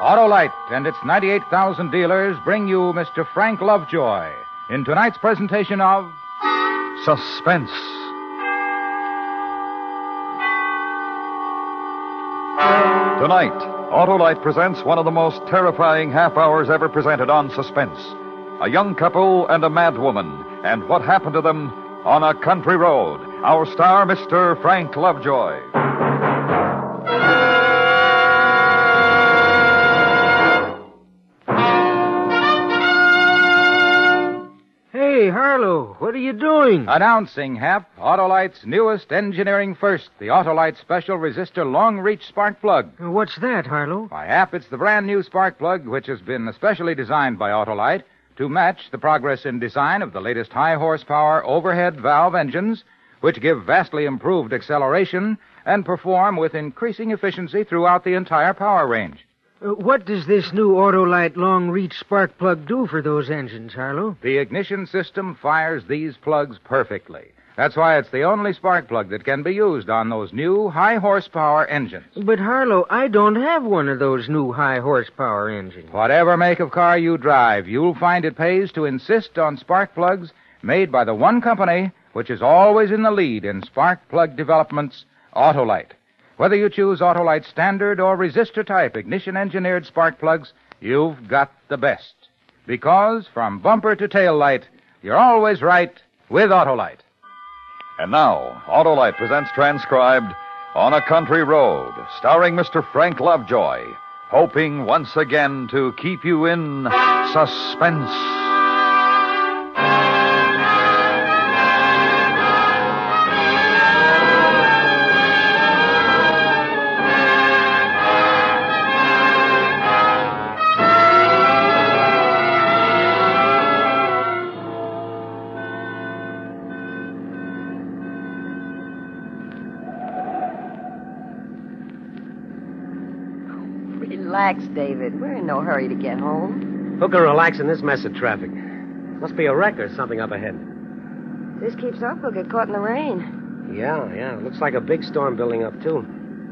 Autolite and its 98,000 dealers bring you Mr. Frank Lovejoy in tonight's presentation of Suspense. Tonight, Autolite presents one of the most terrifying half hours ever presented on Suspense. A young couple and a mad woman, and what happened to them on a country road. Our star, Mr. Frank Lovejoy. Hey, Harlow, what are you doing? Announcing, Hap, Autolite's newest engineering first, the Autolite Special Resistor Long Reach Spark Plug. What's that, Harlow? Why, Hap, it's the brand new spark plug which has been especially designed by Autolite to match the progress in design of the latest high-horsepower overhead valve engines, which give vastly improved acceleration and perform with increasing efficiency throughout the entire power range. What does this new Autolite long-reach spark plug do for those engines, Harlow? The ignition system fires these plugs perfectly. That's why it's the only spark plug that can be used on those new high-horsepower engines. But, Harlow, I don't have one of those new high-horsepower engines. Whatever make of car you drive, you'll find it pays to insist on spark plugs made by the one company which is always in the lead in spark plug developments, Autolite. Whether you choose Autolite standard or resistor-type ignition-engineered spark plugs, you've got the best. Because from bumper to tail light, you're always right with Autolite. And now, Autolite presents transcribed On a Country Road, starring Mr. Frank Lovejoy, hoping once again to keep you in suspense. Relax, David. We're in no hurry to get home. Who can relax in this mess of traffic? Must be a wreck or something up ahead. If this keeps up, we'll get caught in the rain. Yeah. Looks like a big storm building up, too.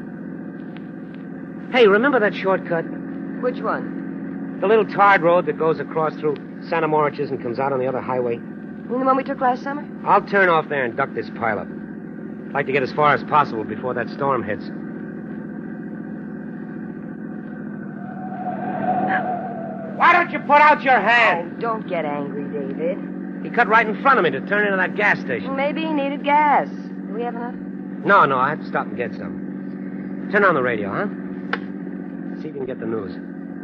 Hey, remember that shortcut? Which one? The little tarred road that goes across through Santa Moriches and comes out on the other highway? You mean the one we took last summer? I'll turn off there and duck this pileup. I'd like to get as far as possible before that storm hits. Why don't you put out your hand? Oh, don't get angry, David. He cut right in front of me to turn into that gas station. Maybe he needed gas. Do we have enough? No, I have to stop and get some. Turn on the radio, huh? See if you can get the news.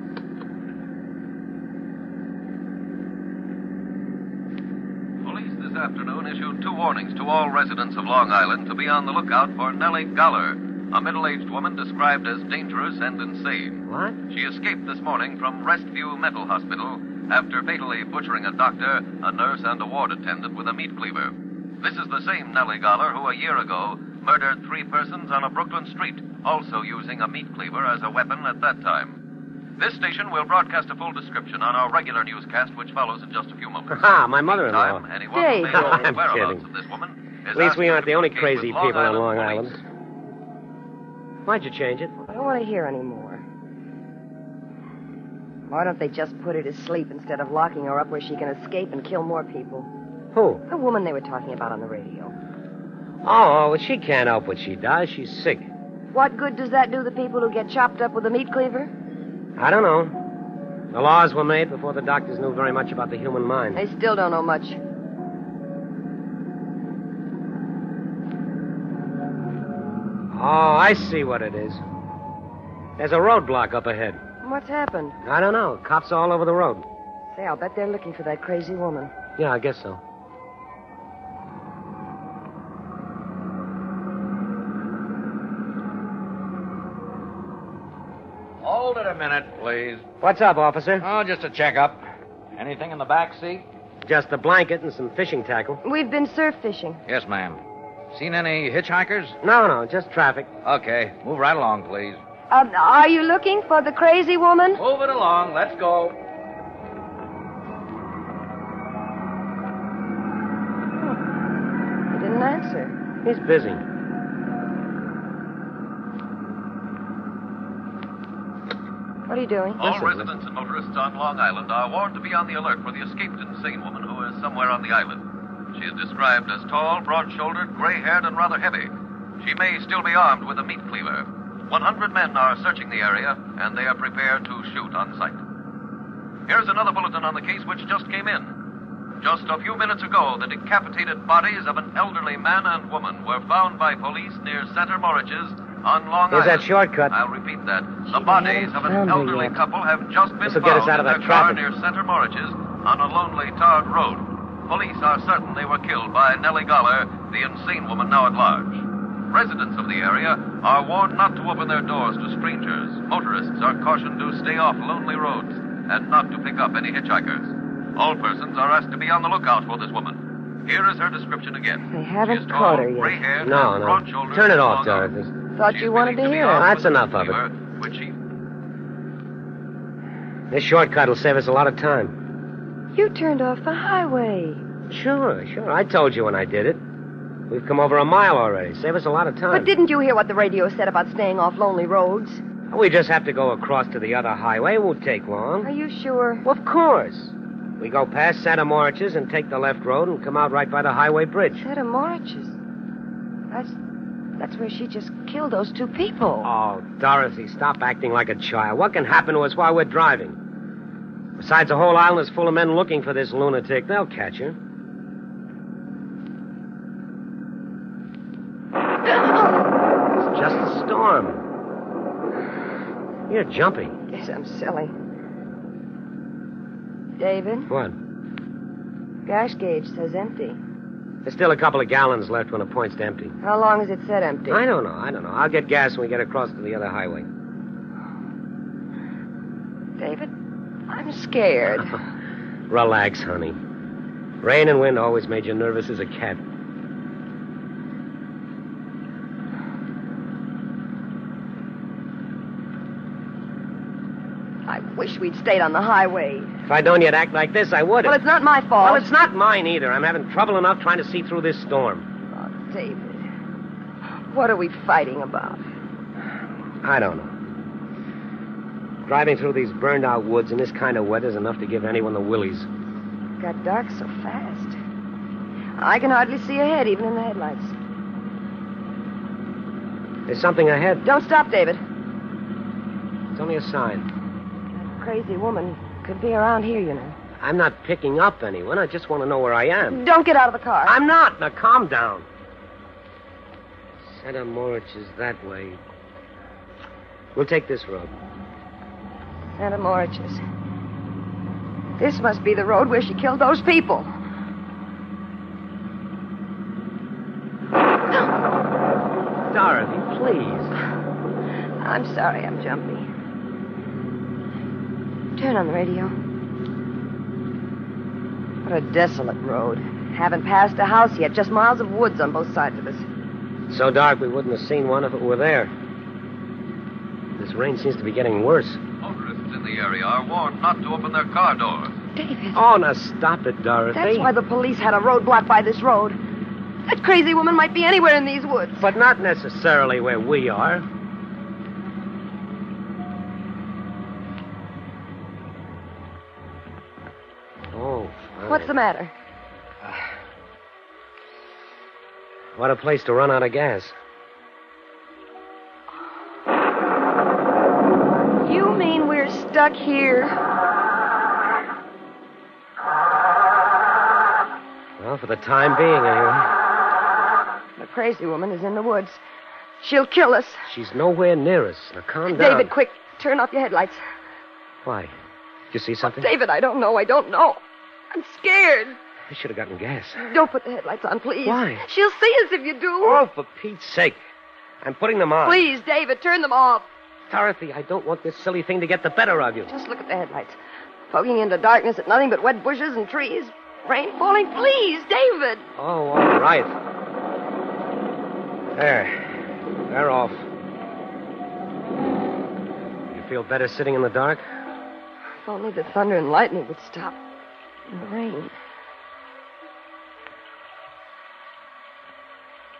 Police this afternoon issued 2 warnings to all residents of Long Island to be on the lookout for Nellie Goller, a middle-aged woman described as dangerous and insane. What? She escaped this morning from Restview Mental Hospital after fatally butchering a doctor, a nurse, and a ward attendant with a meat cleaver. This is the same Nellie Goller who a year ago murdered 3 persons on a Brooklyn street, also using a meat cleaver as a weapon at that time. This station will broadcast a full description on our regular newscast, which follows in just a few moments. Ha! My mother-in-law. Meantime, anyone who may know the I'm whereabouts kidding. of this woman is At least we asked aren't to the only communicate crazy with people on Long Police. Island. Why'd you change it? I don't want to hear any more. Why don't they just put her to sleep instead of locking her up where she can escape and kill more people? Who? The woman they were talking about on the radio. Oh, well, she can't help what she does. She's sick. What good does that do the people who get chopped up with a meat cleaver? I don't know. The laws were made before the doctors knew very much about the human mind. They still don't know much. Oh, I see what it is. There's a roadblock up ahead. What's happened? I don't know. Cops all over the road. Say, I'll bet they're looking for that crazy woman. Yeah, I guess so. Hold it a minute, please. What's up, officer? Oh, just a checkup. Anything in the back seat? Just a blanket and some fishing tackle. We've been surf fishing. Yes, ma'am. Seen any hitchhikers? No, just traffic. Okay, move right along, please. Are you looking for the crazy woman? Move it along. Let's go. He didn't answer. He's busy. What are you doing? All residents and motorists on Long Island are warned to be on the alert for the escaped insane woman who is somewhere on the island. She is described as tall, broad-shouldered, gray-haired, and rather heavy. She may still be armed with a meat cleaver. 100 men are searching the area, and they are prepared to shoot on sight. Here's another bulletin on the case which just came in. Just a few minutes ago, the decapitated bodies of an elderly man and woman were found by police near Center Moriches on Long Here's Island. that shortcut. I'll repeat that. The bodies of an elderly couple have just been This'll get us found out of in that their car traffic. near Center Moriches on a lonely tarred road. Police are certain they were killed by Nellie Goller, the insane woman now at large. Residents of the area are warned not to open their doors to strangers. Motorists are cautioned to stay off lonely roads and not to pick up any hitchhikers. All persons are asked to be on the lookout for this woman. Here is her description again. They haven't She is caught tall, her yet. gray-haired, No, and no. broad-shouldered, Turn it with off, long arms. Dorothy. Thought She you is wanted to believed hear be it. armed That's with a enough of it. cleaver, which she... This shortcut will save us a lot of time. You turned off the highway. Sure. I told you when I did it. We've come over a mile already. Save us a lot of time. But didn't you hear what the radio said about staying off lonely roads? We just have to go across to the other highway. It won't take Are long. you sure? Well, of course. We go past Santa Moriches and take the left road and come out right by the highway bridge. Santa Moriches. That's where she just killed those two people. Oh, Dorothy, stop acting like a child. What can happen to us while we're driving? Besides, the whole island is full of men looking for this lunatic. They'll catch her. It's just a storm. You're jumping. Yes, I'm silly. David, What? gas gauge says empty. There's still a couple of gallons left when it points to empty. How long has it said empty? I don't know. I'll get gas when we get across to the other highway. David, I'm scared. Relax, honey. Rain and wind always made you nervous as a cat. I wish we'd stayed on the highway. If I'd known you'd act like this, I would have. Well, it's not my fault. Well, it's not mine either. I'm having trouble enough trying to see through this storm. Oh, David. What are we fighting about? I don't know. Driving through these burned-out woods in this kind of weather is enough to give anyone the willies. It got dark so fast. I can hardly see ahead, even in the headlights. There's something ahead. Don't stop, David. It's only a sign. That crazy woman could be around here, you know. I'm not picking up anyone. I just want to know where I am. Don't get out of the car. I'm not. Now, calm down. Santa Moritz is that way. We'll take this road. Santa Moriches. This must be the road where she killed those people. Dorothy, please. I'm sorry, I'm jumpy. Turn on the radio. What a desolate road. Haven't passed a house yet, just miles of woods on both sides of us. So dark we wouldn't have seen one if it were there. This rain seems to be getting worse. Motorists in the area are warned not to open their car doors. David, Oh, now stop it, Dorothy. that's why the police had a roadblock by this road. That crazy woman might be anywhere in these woods. But not necessarily where we are. Oh, fine. What's the matter? What a place to run out of gas. You mean we're stuck here? Well, for the time being, anyway. The crazy woman is in the woods. She'll kill us. She's nowhere near us. Now, calm down. David, quick, turn off your headlights. Why? Did you see something? David, I don't know. I'm scared. I should have gotten gas. Don't put the headlights on, please. Why? She'll see us if you do. Oh, for Pete's sake. I'm putting them on. Please, David, turn them off. Dorothy, I don't want this silly thing to get the better of you. Just look at the headlights. Fogging into darkness at nothing but wet bushes and trees. Rain falling. Please, David. Oh, all right. There. They're off. You feel better sitting in the dark? If only the thunder and lightning would stop. And the rain.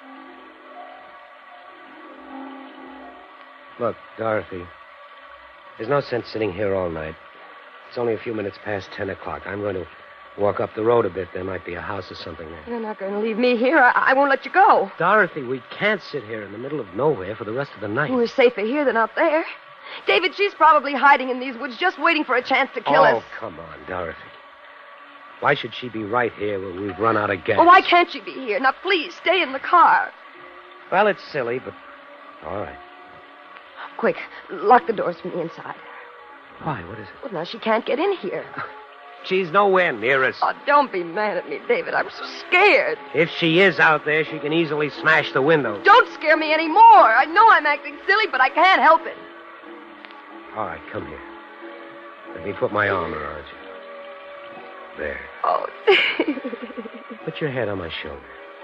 Look, Dorothy. There's no sense sitting here all night. It's only a few minutes past 10 o'clock. I'm going to walk up the road a bit. There might be a house or something there. You're not going to leave me here. I won't let you go. Dorothy, we can't sit here in the middle of nowhere for the rest of the night. We're safer here than out there. David, she's probably hiding in these woods, just waiting for a chance to kill us. Oh, come on, Dorothy. Why should she be right here when we've run out of gas? Well, why can't she be here? Now, please, stay in the car. Well, it's silly, but all right. Quick, lock the doors from the inside. Why? What is it? Well, now she can't get in here. She's nowhere near us. Oh, don't be mad at me, David. I'm so scared. If she is out there, she can easily smash the window. Don't scare me anymore. I know I'm acting silly, but I can't help it. All right, come here. Let me put my arm around you. There. Oh, David. Put your head on my shoulder.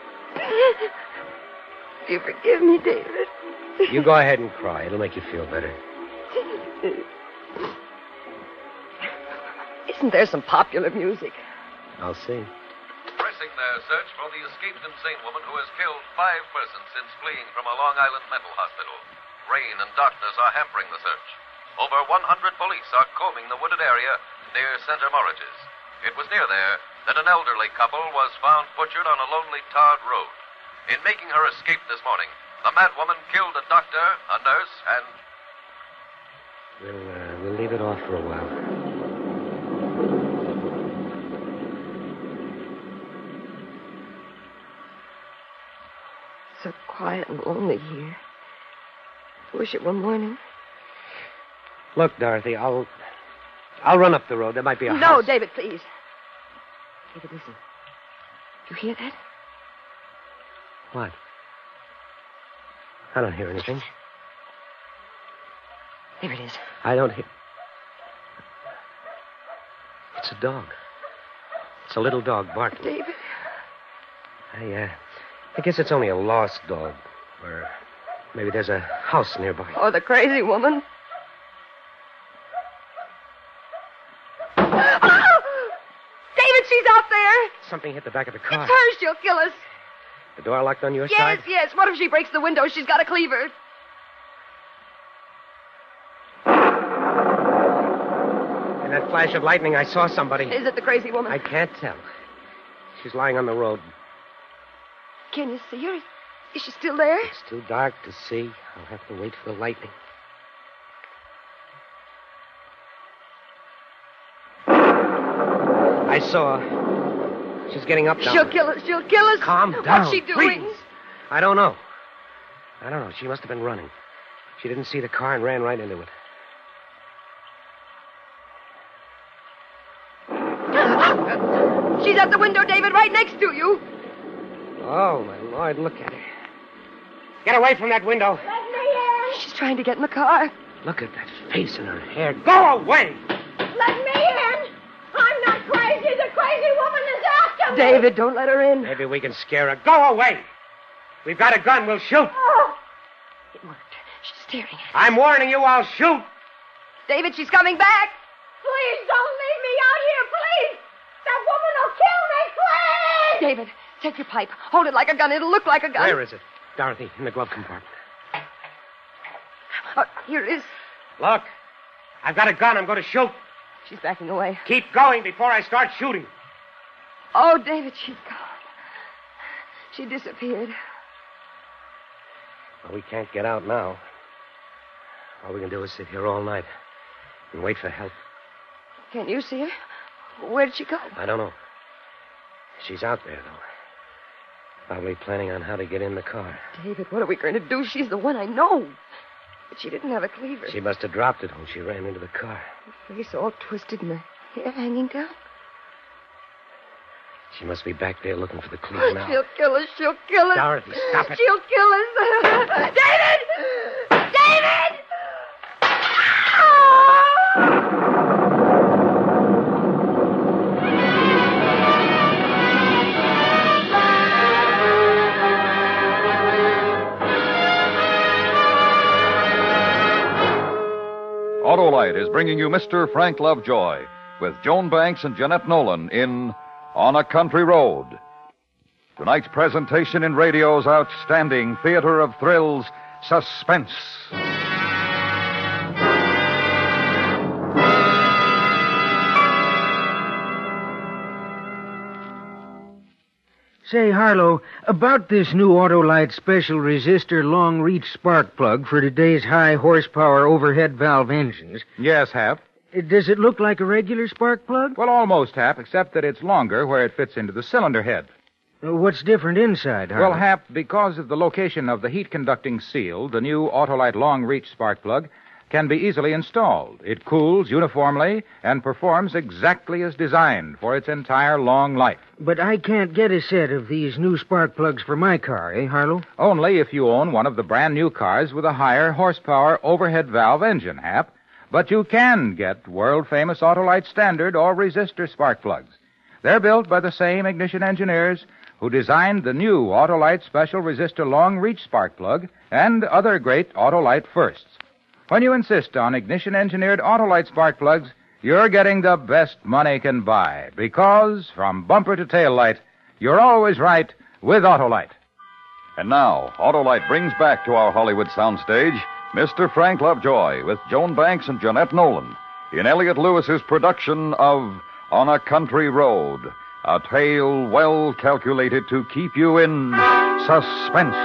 You forgive me, David. You go ahead and cry. It'll make you feel better. Isn't there some popular music? I'll see. Pressing their search for the escaped insane woman who has killed 5 persons since fleeing from a Long Island mental hospital. Rain and darkness are hampering the search. Over 100 police are combing the wooded area near Center Morridge's. It was near there that an elderly couple was found butchered on a lonely tarred road. In making her escape this morning, the mad woman killed a doctor, a nurse, and... We'll leave it off for a while. So quiet and lonely here. I wish it were morning. Look, Dorothy, I'll run up the road. There might be a house. No, David, please. David, listen. You hear that? What? I don't hear anything. There it is. I don't hear... It's a dog. It's a little dog barking. David. I guess it's only a lost dog. Or maybe there's a house nearby. Oh, the crazy woman. Oh! David, she's out there. Something hit the back of the car. It's her. She'll kill us. The door locked on your side? Yes. What if she breaks the window? She's got a cleaver. In that flash of lightning, I saw somebody. Is it the crazy woman? I can't tell. She's lying on the road. Can you see her? Is she still there? It's too dark to see. I'll have to wait for the lightning. I saw her. She's getting up now. She'll kill us. Calm down. What's she doing? Please. I don't know. She must have been running. She didn't see the car and ran right into it. She's at the window, David, right next to you. Oh, my Lord, look at her. Get away from that window. Let me in. She's trying to get in the car. Look at that face and her hair. Go away! Let me in. I'm not crazy. The crazy woman is after me. David, don't let her in. Maybe we can scare her. Go away! We've got a gun. We'll shoot. Oh. It worked. She's staring at us. I'm warning you, I'll shoot. David, she's coming back. Please don't leave me out here, please. That woman will kill me, please. David, take your pipe. Hold it like a gun. It'll look like a gun. Where is it? Dorothy, in the glove compartment. Here it is. Look, I've got a gun. I'm going to shoot. She's backing away. Keep going before I start shooting. Oh, David, she's gone. She disappeared. Well, we can't get out now. All we can do is sit here all night and wait for help. Can you see her? Where did she go? I don't know. She's out there, though. Probably planning on how to get in the car. David, what are we going to do? She's the one I know. But she didn't have a cleaver. She must have dropped it when she ran into the car. Her face all twisted and her hair hanging down. She must be back there looking for the cleaver now. She'll kill us. Dorothy, stop it. She'll kill us. David! David! Autolite is bringing you Mr. Frank Lovejoy with Joan Banks and Jeanette Nolan in On a Country Road. Tonight's presentation in radio's outstanding theater of thrills, Suspense. Say, Harlow, about this new Autolite special resistor long-reach spark plug for today's high-horsepower overhead valve engines, Yes, Hap. does it look like a regular spark plug? Well, almost, Hap, except that it's longer where it fits into the cylinder head. What's different inside, Harlow? Well, Hap, because of the location of the heat-conducting seal, the new Autolite long-reach spark plug can be easily installed. It cools uniformly and performs exactly as designed for its entire long life. But I can't get a set of these new spark plugs for my car, eh, Harlow? Only if you own one of the brand-new cars with a higher horsepower overhead valve engine, Hap. But you can get world-famous Autolite standard or resistor spark plugs. They're built by the same ignition engineers who designed the new Autolite special resistor long-reach spark plug and other great Autolite firsts. When you insist on ignition-engineered Autolite spark plugs, you're getting the best money can buy, because from bumper to tail light, you're always right with Autolite. And now, Autolite brings back to our Hollywood soundstage Mr. Frank Lovejoy with Joan Banks and Jeanette Nolan in Elliot Lewis's production of On a Country Road, a tale well calculated to keep you in suspense.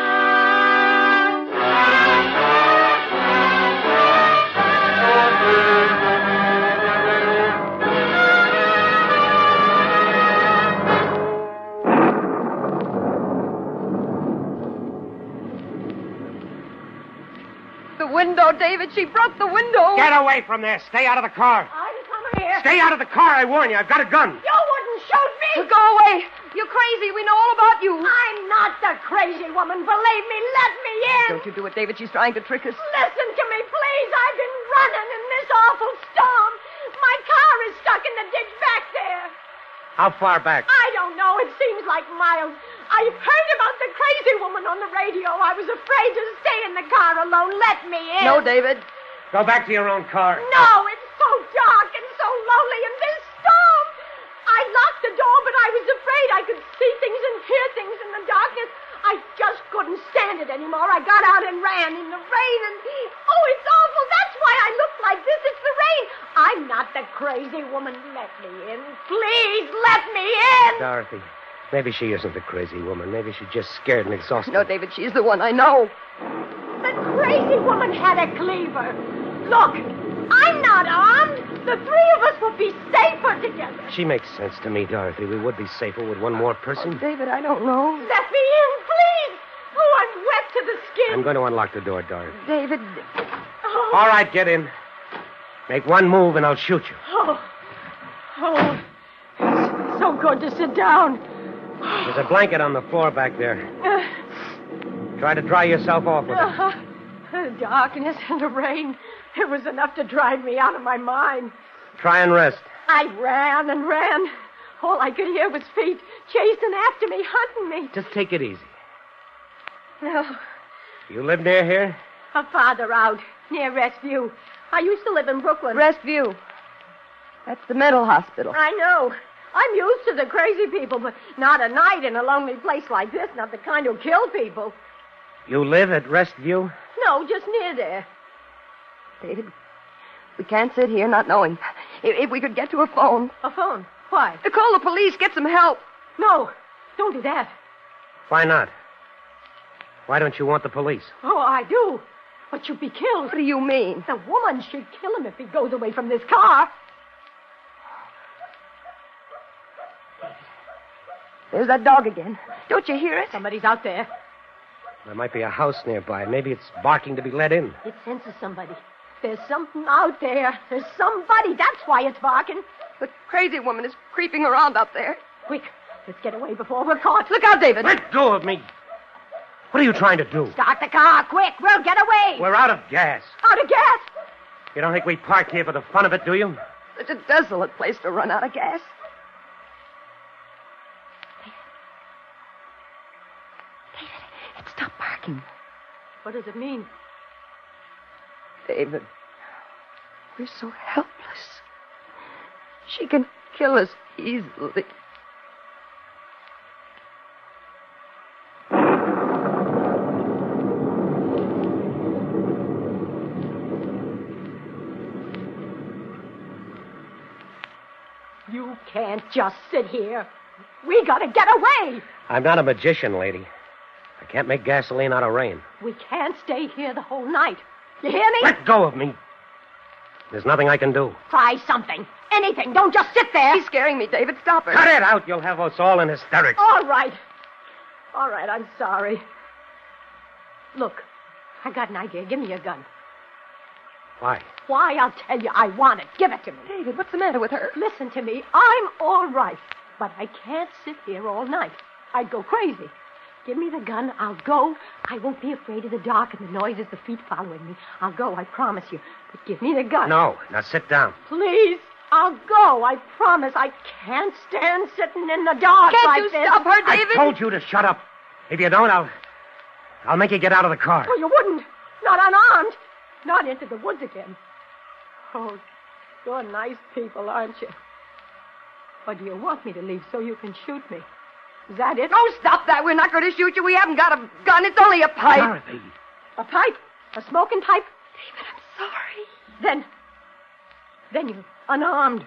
The window, David. She broke the window. Get away from there. Stay out of the car. I'm coming here. Stay out of the car, I warn you. I've got a gun. You wouldn't shoot me. Go away. You're crazy. We know all about you. I'm not the crazy woman. Believe me. Let me in. Don't you do it, David. She's trying to trick us. Listen to me, please. I've been running in this awful storm. My car is stuck in the ditch back there. How far back? I don't know. It seems like miles. I heard about the crazy woman on the radio. I was afraid to stay in the car alone. Let me in. No, David. Go back to your own car. No, it's so dark and so lonely in this storm. I locked the door, but I was afraid I could see things and hear things in the darkness. I just couldn't stand it anymore. I got out and ran in the rain, and oh, it's awful. That's why I look like this. It's the rain. I'm not the crazy woman. Let me in. Please, let me in. Dorothy, maybe she isn't the crazy woman. Maybe she's just scared and exhausted. No, David, she's the one. I know. The crazy woman had a cleaver. Look, I'm not armed. The three of us would be safer together. She makes sense to me, Dorothy. We would be safer with one more person. David, I don't know. Let me in, please. Oh, I'm wet to the skin. I'm going to unlock the door, Dorothy. David. Oh, All right, get in. Make one move and I'll shoot you. oh, it's so good to sit down. There's a blanket on the floor back there. Try to dry yourself off with it. The darkness and the rain, it was enough to drive me out of my mind. Try and rest. I ran and ran. All I could hear was feet chasing after me, hunting me. Just take it easy. Well, You live near here? farther out, near Restview. I used to live in Brooklyn. Restview. That's the mental hospital. I know. I'm used to the crazy people, but not at night in a lonely place like this. Not the kind who kill people. You live at Restview? No, just near there. David, we can't sit here not knowing. If we could get to a phone. A phone? Why? To call the police, get some help. No, don't do that. Why not? Why don't you want the police? Oh, I do. But you'd be killed. What do you mean? The woman should kill him if he goes away from this car. There's that dog again. Don't you hear it? Somebody's out there. There might be a house nearby. Maybe it's barking to be let in. It senses somebody. There's something out there. There's somebody. That's why it's barking. The crazy woman is creeping around out there. Quick, let's get away before we're caught. Look out, David. Let go of me. What are you trying to do? Start the car, quick. We'll get away. We're out of gas. Out of gas. You don't think we parked here for the fun of it, do you? Such a desolate place to run out of gas. David, it stopped barking. What does it mean? David, we're so helpless. She can kill us easily. You can't just sit here. We gotta get away. I'm not a magician, lady. I can't make gasoline out of rain. We can't stay here the whole night. You hear me? Let go of me. There's nothing I can do. Try something. Anything. Don't just sit there. She's scaring me, David. Stop her. Cut it out. You'll have us all in hysterics. All right. All right, I'm sorry. Look, I got an idea. Give me your gun. Why? Why? I'll tell you. I want it. Give it to me. David, what's the matter with her? Listen to me. I'm all right. But I can't sit here all night. I'd go crazy. Give me the gun. I'll go. I won't be afraid of the dark and the noises, the feet following me. I'll go, I promise you. But give me the gun. No. Now sit down. Please. I'll go. I promise. I can't stand sitting in the dark Can't like you this. stop her, David? I told you to shut up. If you don't, I'll make you get out of the car. Oh, you wouldn't. Not unarmed. Not into the woods again. Oh, you're nice people, aren't you? Or do you want me to leave so you can shoot me? Is that it? Oh, stop that. We're not going to shoot you. We haven't got a gun. It's only a pipe. Dorothy. A pipe? A smoking pipe? David, I'm sorry. Then you're unarmed.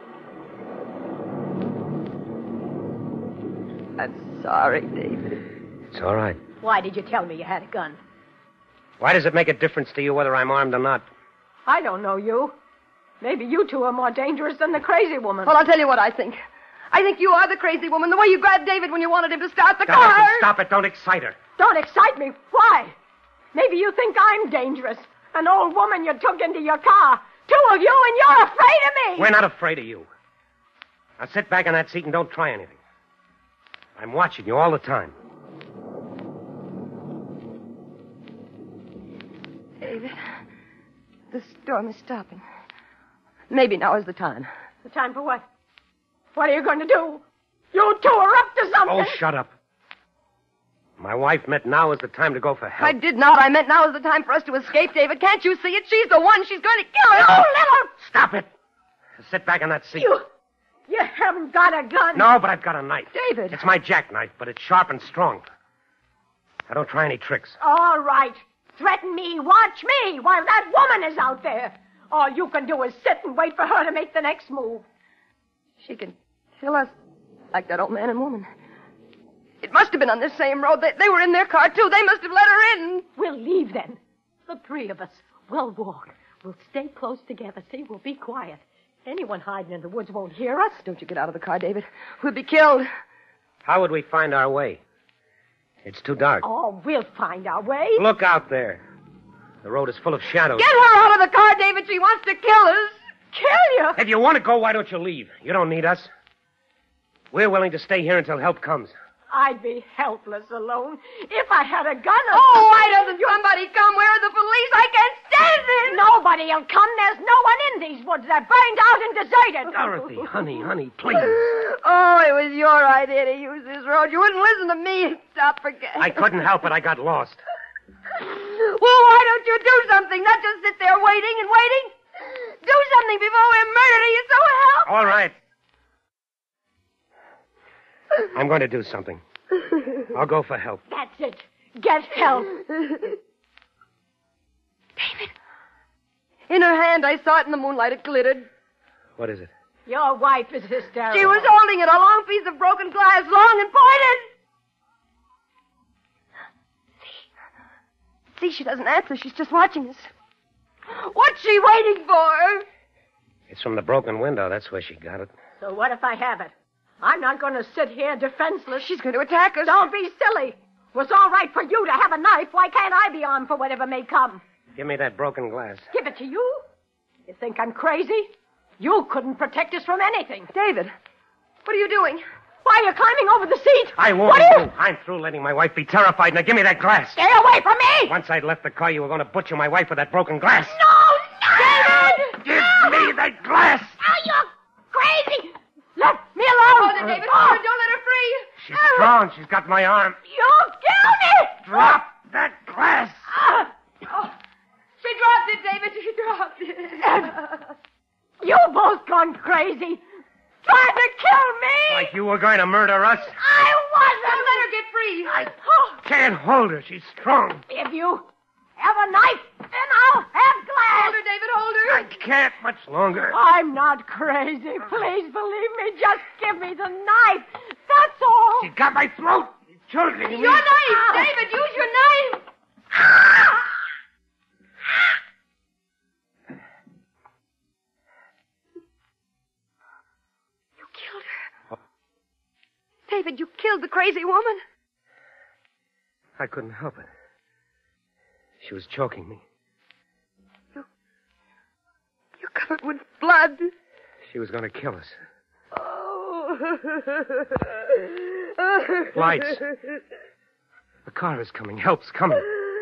I'm sorry, David. It's all right. Why did you tell me you had a gun? Why does it make a difference to you whether I'm armed or not? I don't know you. Maybe you two are more dangerous than the crazy woman. Well, I'll tell you what I think. I think you are the crazy woman, the way you grabbed David when you wanted him to start the car. Dorothy, stop it. Don't excite her. Don't excite me. Why? Maybe you think I'm dangerous. An old woman you took into your car. Two of you, and you're afraid of me. We're not afraid of you. Now sit back in that seat and don't try anything. I'm watching you all the time. David, the storm is stopping. Maybe now is the time. The time for what? What are you going to do? You two are up to something. Oh, shut up. My wife meant now is the time to go for help. I did not. I meant now is the time for us to escape, David. Can't you see it? She's the one. She's going to kill us. You little... Stop it. Sit back in that seat. You haven't got a gun. No, but I've got a knife. David. It's my jackknife, but it's sharp and strong. I don't try any tricks. All right. Threaten me. Watch me while that woman is out there. All you can do is sit and wait for her to make the next move. She can kill us like that old man and woman. It must have been on this same road. They were in their car, too. They must have let her in. We'll leave then. The three of us. We'll walk. We'll stay close together. See, we'll be quiet. Anyone hiding in the woods won't hear us. Don't you get out of the car, David. We'll be killed. How would we find our way? It's too dark. Oh, we'll find our way. Look out there. The road is full of shadows. Get her out of the car, David. She wants to kill us. Kill you? If you want to go, why don't you leave? You don't need us. We're willing to stay here until help comes. I'd be helpless alone. If I had a gun... Oh, why doesn't somebody come? Where are the police? I can't stand this. Nobody'll come. There's no one in these woods. They're burned out and deserted. Dorothy, honey, please. Oh, it was your idea to use this road. You wouldn't listen to me and stop for gas. I couldn't help it. I got lost. Well, why don't you do something? Not just sit there waiting and waiting. Do something before we're murdered. Are you so help? All right. I'm going to do something. I'll go for help. That's it. Get help. David. In her hand, I saw it in the moonlight. It glittered. What is it? Your wife is hysterical. She was holding it, a long piece of broken glass, long and pointed. See, she doesn't answer. She's just watching us. What's she waiting for? It's from the broken window. That's where she got it. So what if I have it? I'm not going to sit here defenseless. She's going to attack us. Don't be silly. It was all right for you to have a knife. Why can't I be armed for whatever may come? Give me that broken glass. Give it to you? You think I'm crazy? You couldn't protect us from anything. David, what are you doing? Why are you climbing over the seat? I won't. I'm through letting my wife be terrified. Now give me that glass. Stay away from me! Once I'd left the car, you were going to butcher my wife with that broken glass. No! David! Give me that glass! Oh, you're crazy! Let me alone! Oh, David, hold her. Don't let her free. She's strong. She's got my arm. You'll kill me! Drop that glass! Oh, she dropped it, David. She dropped it. You both gone crazy. Trying to kill me! Like you were going to murder us? I wasn't! Now let her get free. Oh, Can't hold her. She's strong. if you have a knife, then I'll have glass! Hold her, David, hold her. I can't much longer. I'm not crazy. Please believe me. Just give me the knife. That's all. She's got my throat. Children. Your knife, David, use your knife. You killed her. David, you killed the crazy woman. I couldn't help it. She was choking me. You're covered with blood. She was going to kill us. Oh. Lights. The car is coming. Help's coming.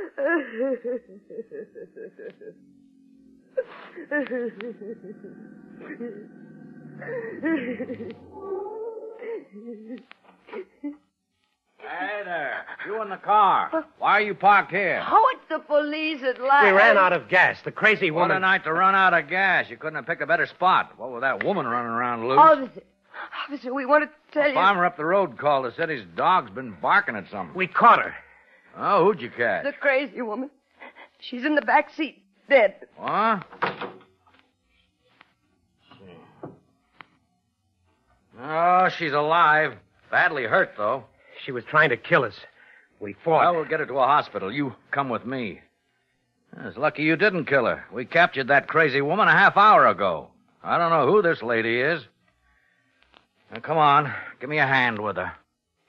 Hey there. You in the car. Why are you parked here? Oh, it's the police at last. We ran out of gas. The crazy What woman... a night to run out of gas. You couldn't have picked a better spot. What with that woman running around loose? Officer, we want to tell The you. farmer up the road called us. Said his dog's been barking at something. We caught her. Oh, who'd you catch? The crazy woman. She's in the back seat, dead. What? Oh, she's alive. Badly hurt, though. She was trying to kill us. We fought. Well, we'll get her to a hospital. You come with me. It's lucky you didn't kill her. We captured that crazy woman a half hour ago. I don't know who this lady is. Now, come on. Give me a hand with her.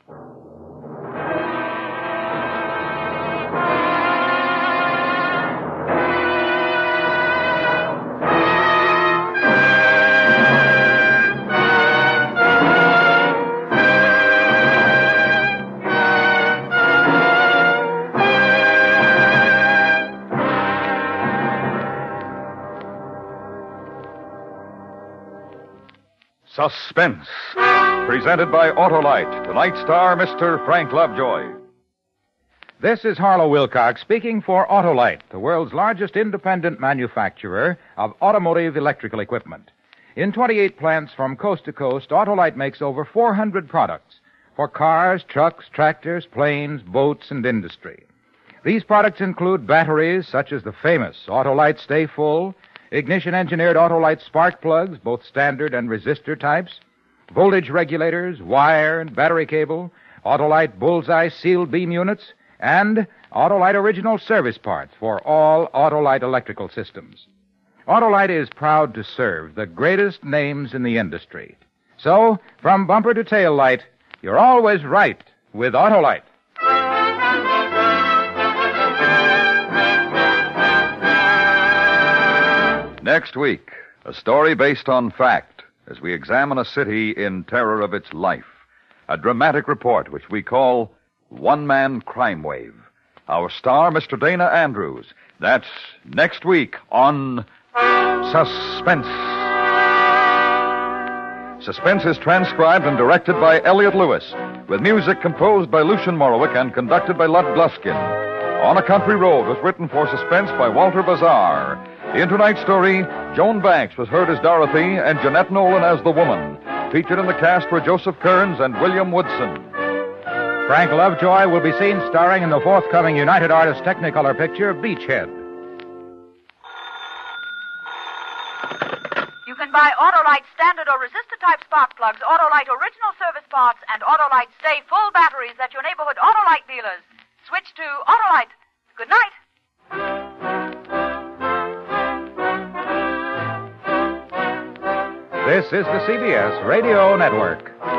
Suspense. Presented by Autolite. Tonight's star, Mr. Frank Lovejoy. This is Harlow Wilcox speaking for Autolite, the world's largest independent manufacturer of automotive electrical equipment. In 28 plants from coast to coast, Autolite makes over 400 products for cars, trucks, tractors, planes, boats, and industry. These products include batteries such as the famous Autolite Stay Full, ignition-engineered Autolite spark plugs, both standard and resistor types, voltage regulators, wire and battery cable, Autolite Bullseye sealed beam units, and Autolite original service parts for all Autolite electrical systems. Autolite is proud to serve the greatest names in the industry. So, from bumper to tail light, you're always right with Autolite. Next week, a story based on fact as we examine a city in terror of its life. A dramatic report which we call One Man Crime Wave. Our star, Mr. Dana Andrews. That's next week on Suspense. Suspense is transcribed and directed by Elliot Lewis, with music composed by Lucian Morowick and conducted by Lud Gluskin. On a Country Road was written for Suspense by Walter Bazar. In tonight's story, Joan Banks was heard as Dorothy and Jeanette Nolan as the woman. Featured in the cast were Joseph Kearns and William Woodson. Frank Lovejoy will be seen starring in the forthcoming United Artists Technicolor picture, Beachhead. You can buy Autolite standard or resistor-type spark plugs, Autolite original service parts, and Autolite Stay Full batteries at your neighborhood Autolite dealers. Switch to Autolite. Good night. This is the CBS Radio Network.